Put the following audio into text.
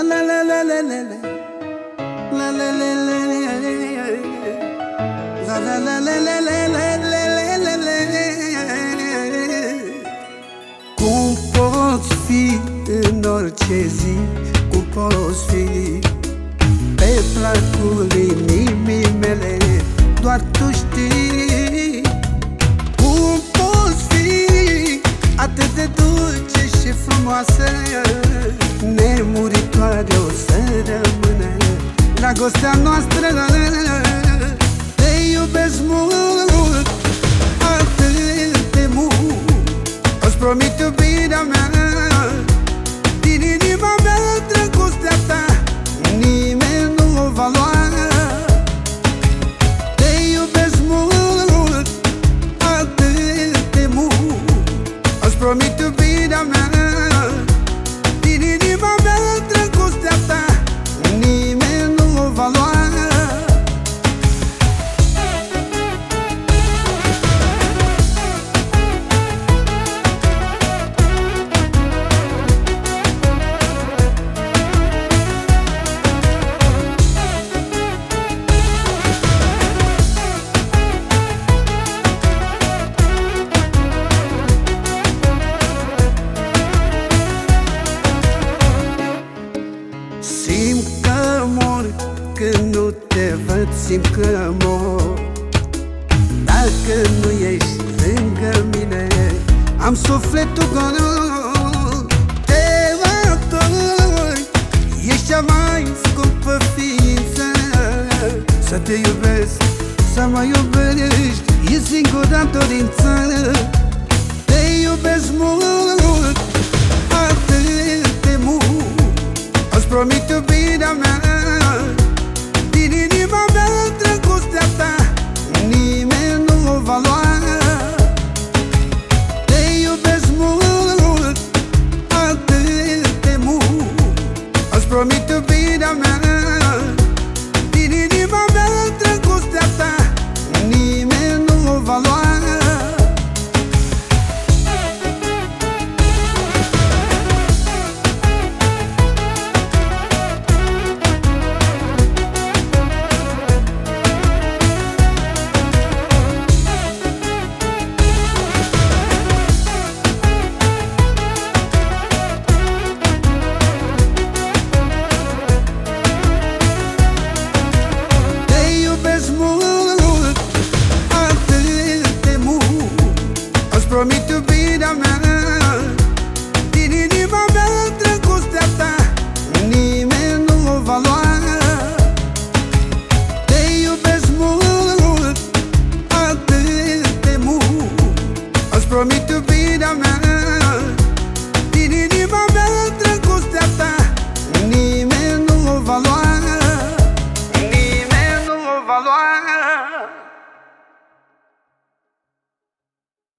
la la la la la la la la la la la la la la. Cum poți fi în orice zi, cum poți fi pe placul inimii mele, doar tu știi. Cum poți fi atât de dulce și frumoasă, nemuritoare o să rămână dragostea noastră. Te iubesc mult, atât de mult, îți promit iubirea mea, din inima mea dragostea ta nimeni nu o va lua. Te iubesc mult, atât de mult, îți promit iubirea mea, din inima mea dragostea ta nimeni nu o va lua. Simt că mor când nu te văd, simt că mor dacă nu ești lângă mine. Am sufletul gol, te ador, ești cea mai scumpă ființă. Să te iubesc, să mă iubești, e singura dorință. Te iubesc mult, atât de mult, îți promit iubirea mea, din inima mea dragostea ta nimeni nu o va lua. Te iubesc mult, atât de mult, îți promit iubirea mea,